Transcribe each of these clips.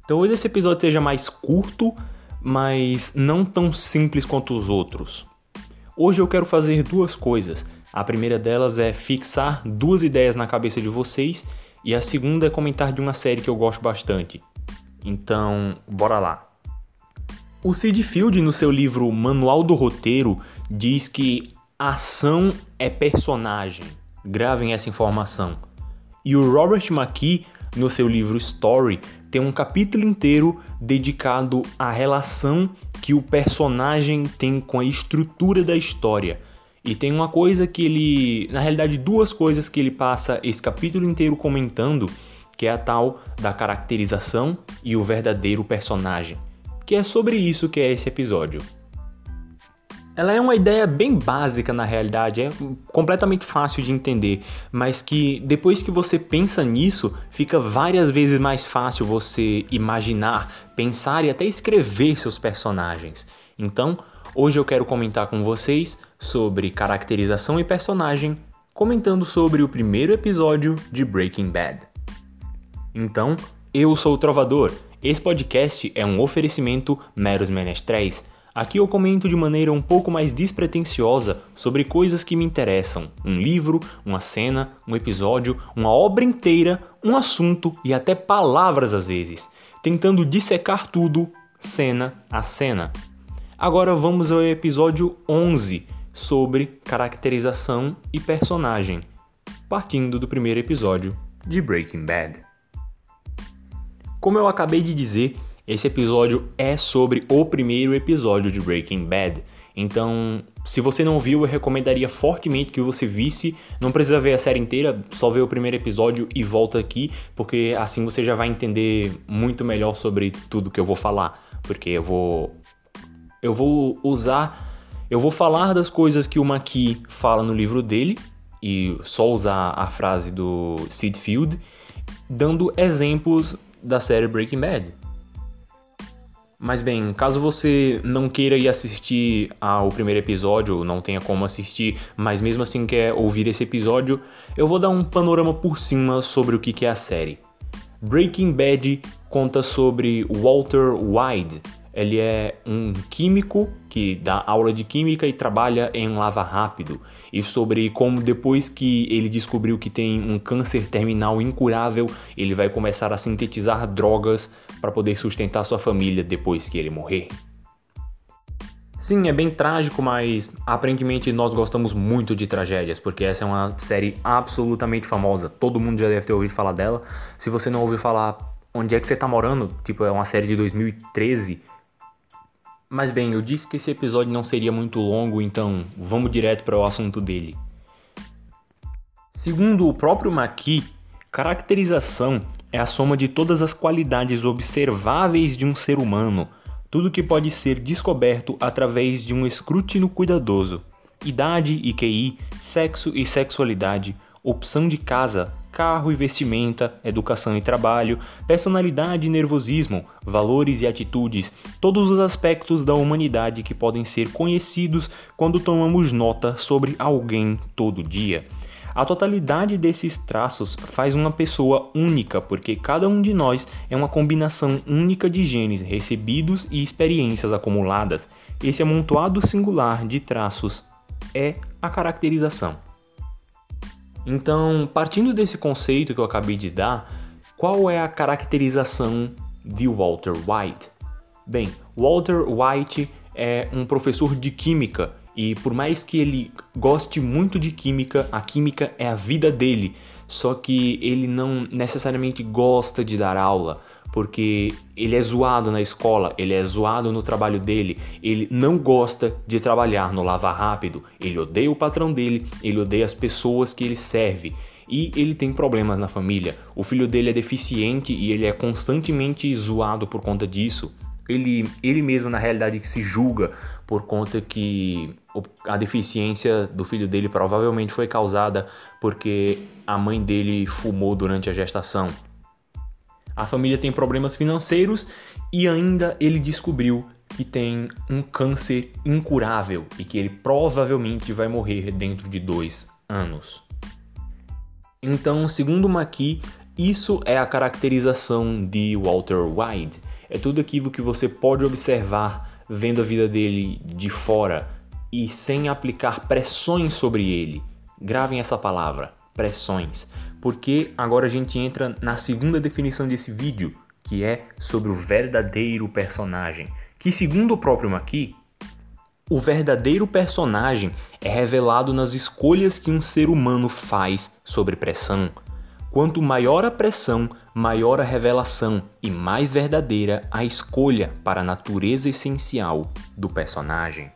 Talvez esse episódio seja mais curto, mas não tão simples quanto os outros. Hoje eu quero fazer duas coisas. A primeira delas é fixar duas ideias na cabeça de vocês e a segunda é comentar de uma série que eu gosto bastante. Então, bora lá. O Sid Field, no seu livro Manual do Roteiro, diz que ação é personagem. Gravem essa informação. E o Robert McKee, no seu livro Story, tem um capítulo inteiro dedicado à relação que o personagem tem com a estrutura da história. E tem uma coisa que ele... Na realidade, duas coisas que ele passa esse capítulo inteiro comentando, que é a tal da caracterização e o verdadeiro personagem. Que é sobre isso que é esse episódio. Ela é uma ideia bem básica na realidade, é completamente fácil de entender, mas que depois que você pensa nisso, fica várias vezes mais fácil você imaginar, pensar e até escrever seus personagens. Então, hoje eu quero comentar com vocês sobre caracterização e personagem, comentando sobre o primeiro episódio de Breaking Bad. Então, eu sou o Trovador. Esse podcast é um oferecimento Meros Menestréis. Aqui eu comento de maneira um pouco mais despretensiosa sobre coisas que me interessam. Um livro, uma cena, um episódio, uma obra inteira, um assunto e até palavras às vezes. Tentando dissecar tudo, cena a cena. Agora vamos ao episódio 11, sobre caracterização e personagem. Partindo do primeiro episódio de Breaking Bad. Como eu acabei de dizer, esse episódio é sobre o primeiro episódio de Breaking Bad. Então, se você não viu, eu recomendaria fortemente que você visse. Não precisa ver a série inteira, só ver o primeiro episódio e volta aqui, porque assim você já vai entender muito melhor sobre tudo que eu vou falar. Porque eu vou falar das coisas que o McKee fala no livro dele, e só usar a frase do Sid Field, dando exemplos da série Breaking Bad. Mas bem, caso você não queira ir assistir ao primeiro episódio, não tenha como assistir, mas mesmo assim quer ouvir esse episódio, eu vou dar um panorama por cima sobre o que é a série. Breaking Bad conta sobre Walter White. Ele é um químico que dá aula de química e trabalha em lava rápido. E sobre como depois que ele descobriu que tem um câncer terminal incurável, ele vai começar a sintetizar drogas para poder sustentar sua família depois que ele morrer. Sim, é bem trágico, mas aparentemente nós gostamos muito de tragédias, porque essa é uma série absolutamente famosa. Todo mundo já deve ter ouvido falar dela. Se você não ouviu falar, onde é que você tá morando? Tipo, é uma série de 2013. Mas bem, eu disse que esse episódio não seria muito longo, então vamos direto para o assunto dele. Segundo o próprio McKee, caracterização é a soma de todas as qualidades observáveis de um ser humano, tudo que pode ser descoberto através de um escrutínio cuidadoso. Idade e QI, sexo e sexualidade, opção de casa, carro e vestimenta, educação e trabalho, personalidade e nervosismo, valores e atitudes, todos os aspectos da humanidade que podem ser conhecidos quando tomamos nota sobre alguém todo dia. A totalidade desses traços faz uma pessoa única, porque cada um de nós é uma combinação única de genes recebidos e experiências acumuladas. Esse amontoado singular de traços é a caracterização. Então, partindo desse conceito que eu acabei de dar, qual é a caracterização de Walter White? Bem, Walter White é um professor de química e por mais que ele goste muito de química, a química é a vida dele, só que ele não necessariamente gosta de dar aula, porque ele é zoado na escola, ele é zoado no trabalho dele, ele não gosta de trabalhar no lava rápido, ele odeia o patrão dele, ele odeia as pessoas que ele serve e ele tem problemas na família. O filho dele é deficiente e ele é constantemente zoado por conta disso. Ele mesmo, na realidade, que se julga por conta que a deficiência do filho dele provavelmente foi causada porque a mãe dele fumou durante a gestação. A família tem problemas financeiros e ainda ele descobriu que tem um câncer incurável e que ele provavelmente vai morrer dentro de 2 anos. Então, segundo McKee, Isso é a caracterização de Walter White. É tudo aquilo que você pode observar vendo a vida dele de fora e sem aplicar pressões sobre ele. Gravem essa palavra, pressões, porque agora a gente entra na segunda definição desse vídeo, que é sobre o verdadeiro personagem, que segundo o próprio McKee, o verdadeiro personagem é revelado nas escolhas que um ser humano faz sobre pressão. Quanto maior a pressão, maior a revelação e mais verdadeira a escolha para a natureza essencial do personagem.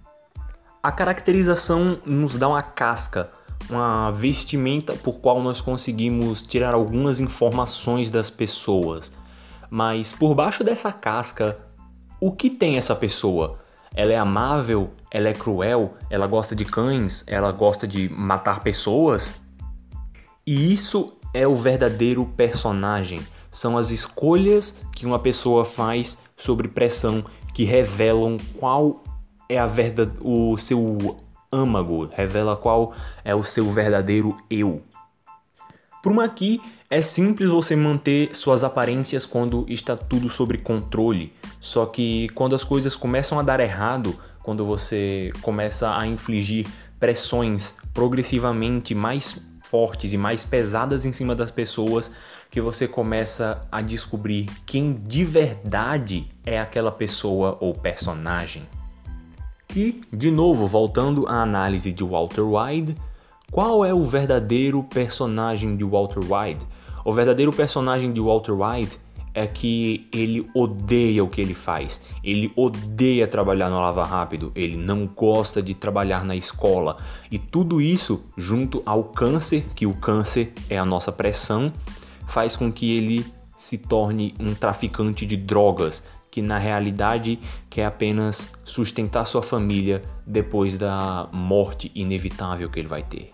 A caracterização nos dá uma casca, uma vestimenta por qual nós conseguimos tirar algumas informações das pessoas. Mas por baixo dessa casca, o que tem essa pessoa? Ela é amável? Ela é cruel? Ela gosta de cães? Ela gosta de matar pessoas? E isso é o verdadeiro personagem. São as escolhas que uma pessoa faz sobre pressão que revelam qual é o seu âmago, revela qual é o seu verdadeiro eu. Para o McKee, é simples você manter suas aparências quando está tudo sob controle. Só que quando as coisas começam a dar errado, quando você começa a infligir pressões progressivamente mais fortes e mais pesadas em cima das pessoas, que você começa a descobrir quem de verdade é aquela pessoa ou personagem. E, de novo, voltando à análise de Walter White, qual é o verdadeiro personagem de Walter White? O verdadeiro personagem de Walter White é que ele odeia o que ele faz. Ele odeia trabalhar no Lava Rápido. Ele não gosta de trabalhar na escola. E tudo isso, junto ao câncer, que o câncer é a nossa pressão, faz com que ele se torne um traficante de drogas, que na realidade quer apenas sustentar sua família depois da morte inevitável que ele vai ter.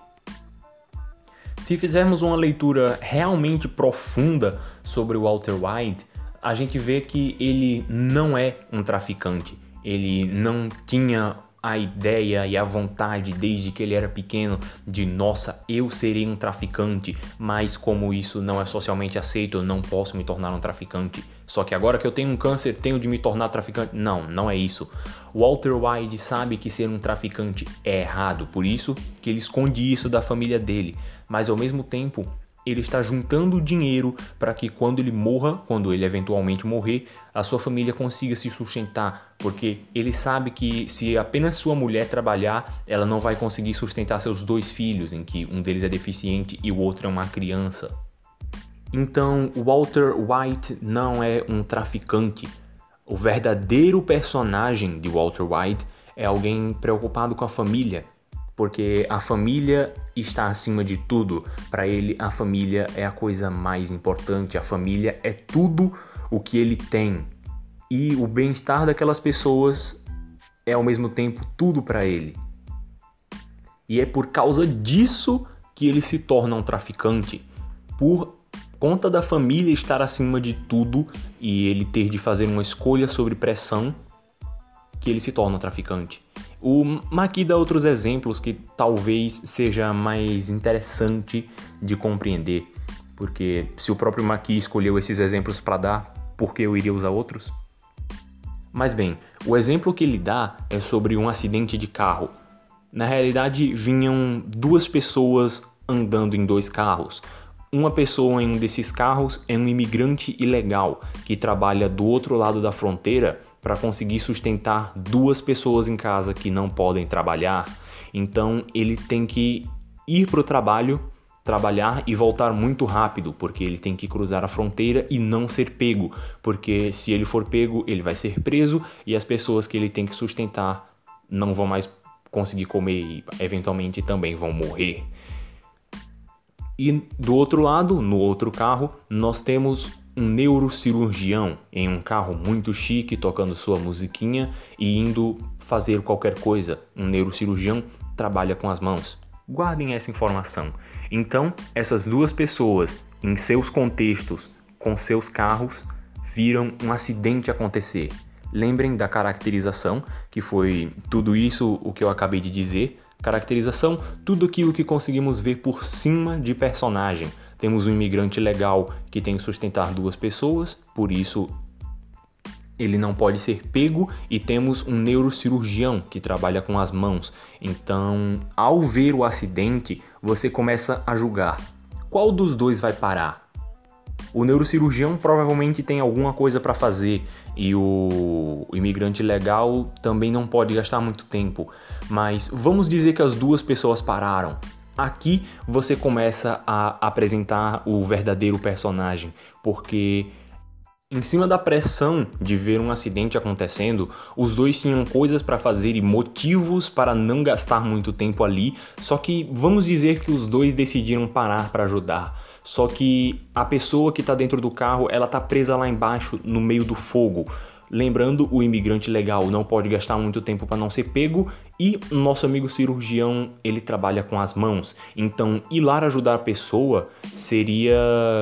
Se fizermos uma leitura realmente profunda sobre o Walter White, a gente vê que ele não é um traficante. Ele não tinha a ideia e a vontade desde que ele era pequeno de nossa, eu serei um traficante, mas como isso não é socialmente aceito, eu não posso me tornar um traficante. Só que agora que eu tenho um câncer, tenho de me tornar traficante. Não, não é isso. Walter White sabe que ser um traficante é errado, por isso que ele esconde isso da família dele. Mas ao mesmo tempo, ele está juntando dinheiro para que quando ele morra, quando ele eventualmente morrer, a sua família consiga se sustentar, porque ele sabe que se apenas sua mulher trabalhar, ela não vai conseguir sustentar seus 2 filhos, em que um deles é deficiente e o outro é uma criança. Então, Walter White não é um traficante. O verdadeiro personagem de Walter White é alguém preocupado com a família, porque a família está acima de tudo. Para ele, a família é a coisa mais importante, a família é tudo o que ele tem. E o bem-estar daquelas pessoas é ao mesmo tempo tudo para ele. E é por causa disso que ele se torna um traficante. Por conta da família estar acima de tudo e ele ter de fazer uma escolha sobre pressão, que ele se torna um traficante. O McKee dá outros exemplos que talvez seja mais interessante de compreender, porque se o próprio McKee escolheu esses exemplos para dar, por que eu iria usar outros? Mas bem, o exemplo que ele dá é sobre um acidente de carro. Na realidade, vinham 2 pessoas andando em 2 carros. Uma pessoa em um desses carros é um imigrante ilegal que trabalha do outro lado da fronteira para conseguir sustentar 2 pessoas em casa que não podem trabalhar. Então ele tem que ir para o trabalho, trabalhar e voltar muito rápido, porque ele tem que cruzar a fronteira e não ser pego, porque se ele for pego, ele vai ser preso e as pessoas que ele tem que sustentar não vão mais conseguir comer e eventualmente também vão morrer. E do outro lado, no outro carro, nós temos um neurocirurgião em um carro muito chique, tocando sua musiquinha e indo fazer qualquer coisa. Um neurocirurgião trabalha com as mãos. Guardem essa informação. Então, essas 2 pessoas, em seus contextos, com seus carros, viram um acidente acontecer. Lembrem da caracterização, que foi tudo isso o que eu acabei de dizer. Caracterização, tudo aquilo que conseguimos ver por cima de personagem. Temos um imigrante legal que tem que sustentar 2 pessoas, por isso ele não pode ser pego, e temos um neurocirurgião que trabalha com as mãos. Então, ao ver o acidente, você começa a julgar: qual dos dois vai parar? O neurocirurgião provavelmente tem alguma coisa para fazer e o imigrante legal também não pode gastar muito tempo. Mas vamos dizer que as 2 pessoas pararam. Aqui você começa a apresentar o verdadeiro personagem, porque em cima da pressão de ver um acidente acontecendo, os 2 tinham coisas para fazer e motivos para não gastar muito tempo ali, só que vamos dizer que os 2 decidiram parar para ajudar. Só que a pessoa que está dentro do carro, ela está presa lá embaixo, no meio do fogo. Lembrando, o imigrante legal não pode gastar muito tempo para não ser pego, e o nosso amigo cirurgião, ele trabalha com as mãos. Então, ir lá ajudar a pessoa seria...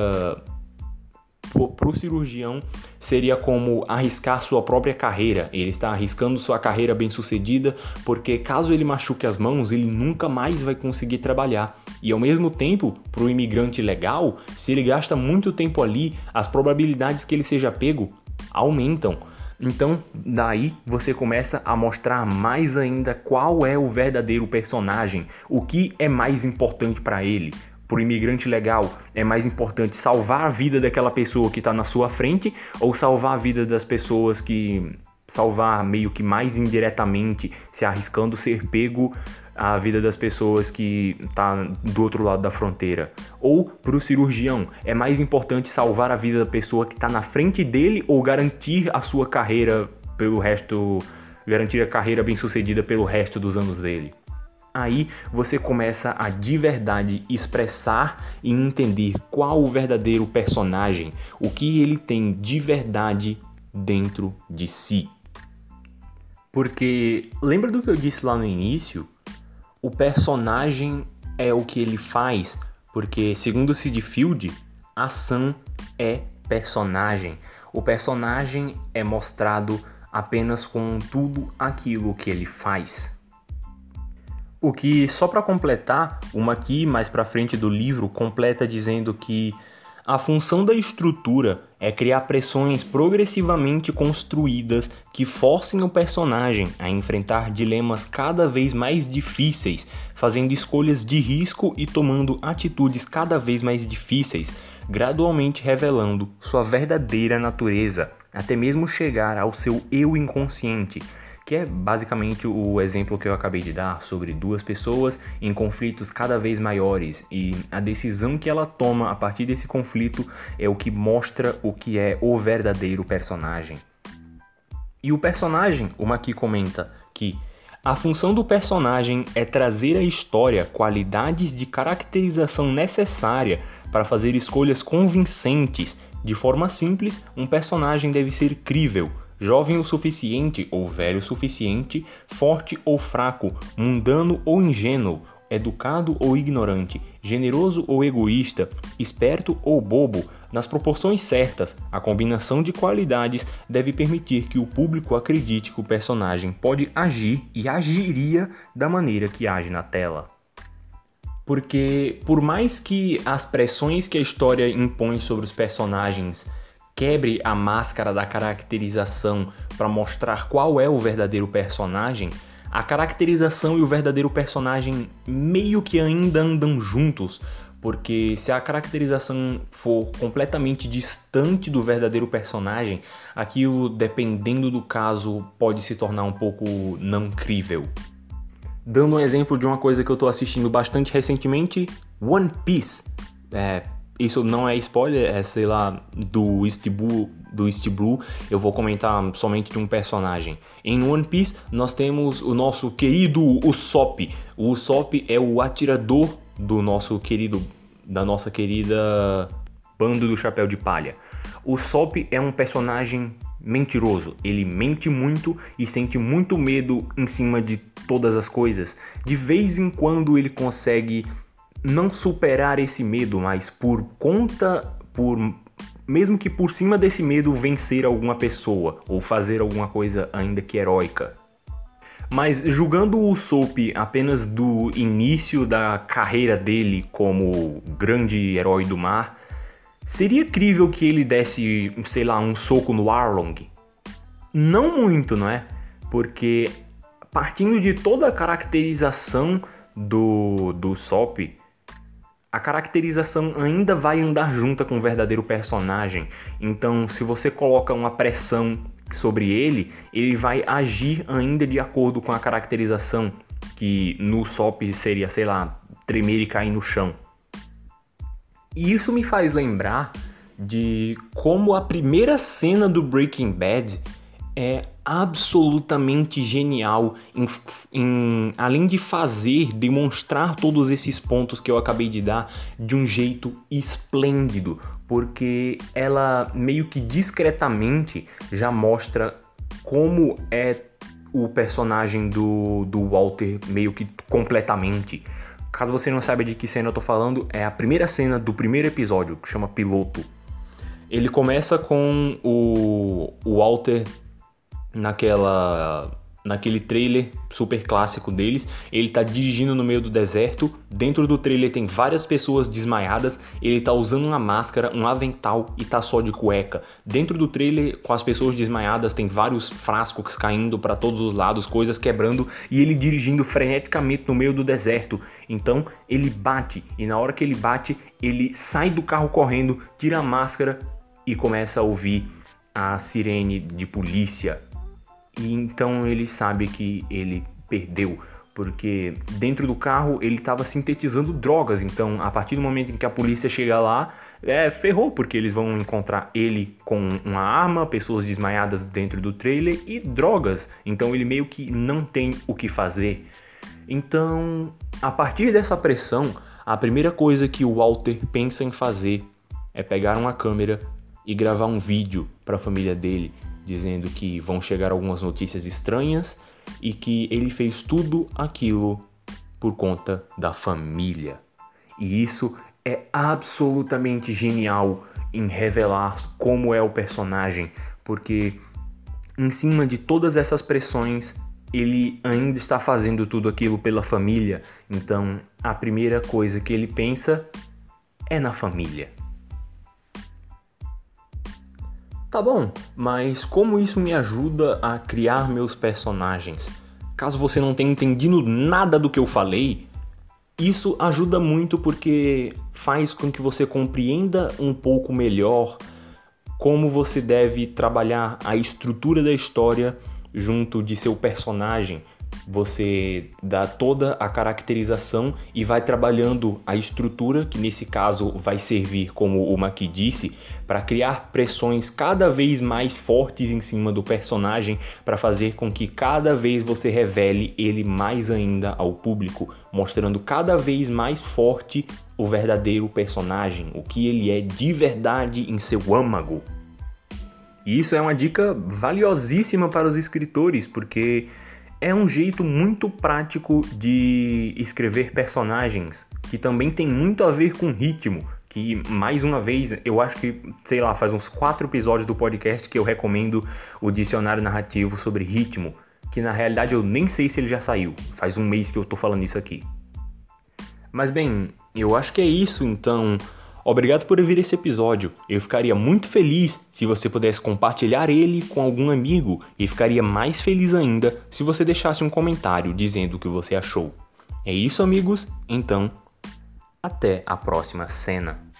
Para o cirurgião, seria como arriscar sua própria carreira. Ele está arriscando sua carreira bem-sucedida, porque caso ele machuque as mãos, ele nunca mais vai conseguir trabalhar. E ao mesmo tempo, para o imigrante legal, se ele gasta muito tempo ali, as probabilidades que ele seja pego aumentam. Então, daí você começa a mostrar mais ainda qual é o verdadeiro personagem, o que é mais importante para ele. Para o imigrante legal, é mais importante salvar a vida daquela pessoa que está na sua frente, ou salvar a vida das pessoas que... salvar meio que mais indiretamente, se arriscando ser pego, a vida das pessoas que tá do outro lado da fronteira. Ou para o cirurgião, é mais importante salvar a vida da pessoa que está na frente dele, ou garantir a sua carreira pelo resto, garantir a carreira bem-sucedida pelo resto dos anos dele. Aí você começa a de verdade expressar e entender qual o verdadeiro personagem, o que ele tem de verdade dentro de si. Porque lembra do que eu disse lá no início? O personagem é o que ele faz, porque segundo Sid Field, ação é personagem. O personagem é mostrado apenas com tudo aquilo que ele faz. O que, só para completar, uma aqui mais para frente do livro completa dizendo que a função da estrutura é criar pressões progressivamente construídas que forcem o personagem a enfrentar dilemas cada vez mais difíceis, fazendo escolhas de risco e tomando atitudes cada vez mais difíceis, gradualmente revelando sua verdadeira natureza, até mesmo chegar ao seu eu inconsciente, que é basicamente o exemplo que eu acabei de dar sobre 2 pessoas em conflitos cada vez maiores, e a decisão que ela toma a partir desse conflito é o que mostra o que é o verdadeiro personagem. E o personagem, o Maqui comenta que a função do personagem é trazer à história qualidades de caracterização necessária para fazer escolhas convincentes. De forma simples, um personagem deve ser crível, jovem o suficiente ou velho o suficiente, forte ou fraco, mundano ou ingênuo, educado ou ignorante, generoso ou egoísta, esperto ou bobo. Nas proporções certas, a combinação de qualidades deve permitir que o público acredite que o personagem pode agir e agiria da maneira que age na tela. Porque, por mais que as pressões que a história impõe sobre os personagens quebre a máscara da caracterização para mostrar qual é o verdadeiro personagem, a caracterização e o verdadeiro personagem meio que ainda andam juntos, porque se a caracterização for completamente distante do verdadeiro personagem, aquilo, dependendo do caso, pode se tornar um pouco não crível. Dando um exemplo de uma coisa que eu estou assistindo bastante recentemente, One Piece. Isso não é spoiler, é, sei lá, do East Blue, eu vou comentar somente de um personagem. Em One Piece, nós temos o nosso querido Usopp. O Usopp é o atirador da nossa querida Bando do Chapéu de Palha. O Usopp é um personagem mentiroso. Ele mente muito e sente muito medo em cima de todas as coisas. De vez em quando ele consegue não superar esse medo, mas mesmo que por cima desse medo vencer alguma pessoa ou fazer alguma coisa ainda que heróica. Mas julgando o Soap apenas do início da carreira dele como grande herói do mar, seria crível que ele desse, sei lá, um soco no Arlong? Não muito, não é? Porque partindo de toda a caracterização do Soap, a caracterização ainda vai andar junta com o verdadeiro personagem. Então, se você coloca uma pressão sobre ele, ele vai agir ainda de acordo com a caracterização, que no Soap seria, sei lá, tremer e cair no chão. E isso me faz lembrar de como a primeira cena do Breaking Bad é absolutamente genial além de demonstrar todos esses pontos que eu acabei de dar de um jeito esplêndido, porque ela meio que discretamente já mostra como é o personagem do Walter meio que completamente. Caso você não saiba de que cena eu tô falando, é a primeira cena do primeiro episódio, que chama Piloto. Ele começa com o Walter naquele trailer super clássico deles. Ele tá dirigindo no meio do deserto. Dentro do trailer tem várias pessoas desmaiadas. Ele tá usando uma máscara, um avental e tá só de cueca. Dentro do trailer, com as pessoas desmaiadas, tem vários frascos caindo para todos os lados, coisas quebrando, e ele dirigindo freneticamente no meio do deserto. Então ele bate, e na hora que ele bate, ele sai do carro correndo, tira a máscara e começa a ouvir a sirene de polícia. E então ele sabe que ele perdeu, porque dentro do carro ele estava sintetizando drogas. Então, a partir do momento em que a polícia chega lá, ferrou, porque eles vão encontrar ele com uma arma, pessoas desmaiadas dentro do trailer e drogas. Então ele meio que não tem o que fazer. Então, a partir dessa pressão, a primeira coisa que o Walter pensa em fazer é pegar uma câmera e gravar um vídeo para a família dele, dizendo que vão chegar algumas notícias estranhas e que ele fez tudo aquilo por conta da família. E isso é absolutamente genial em revelar como é o personagem, porque em cima de todas essas pressões, ele ainda está fazendo tudo aquilo pela família. Então, a primeira coisa que ele pensa é na família. Tá bom, mas como isso me ajuda a criar meus personagens? Caso você não tenha entendido nada do que eu falei, isso ajuda muito porque faz com que você compreenda um pouco melhor como você deve trabalhar a estrutura da história junto de seu personagem. Você dá toda a caracterização e vai trabalhando a estrutura, que nesse caso vai servir, como o Maqui disse, para criar pressões cada vez mais fortes em cima do personagem, para fazer com que cada vez você revele ele mais ainda ao público, mostrando cada vez mais forte o verdadeiro personagem, o que ele é de verdade em seu âmago. E isso é uma dica valiosíssima para os escritores, porque é um jeito muito prático de escrever personagens, que também tem muito a ver com ritmo, que, mais uma vez, eu acho que, sei lá, faz uns 4 episódios do podcast que eu recomendo o dicionário narrativo sobre ritmo, que na realidade eu nem sei se ele já saiu, faz um mês que eu tô falando isso aqui. Mas bem, eu acho que é isso, então obrigado por ouvir esse episódio. Eu ficaria muito feliz se você pudesse compartilhar ele com algum amigo e ficaria mais feliz ainda se você deixasse um comentário dizendo o que você achou. É isso, amigos? Então, até a próxima cena.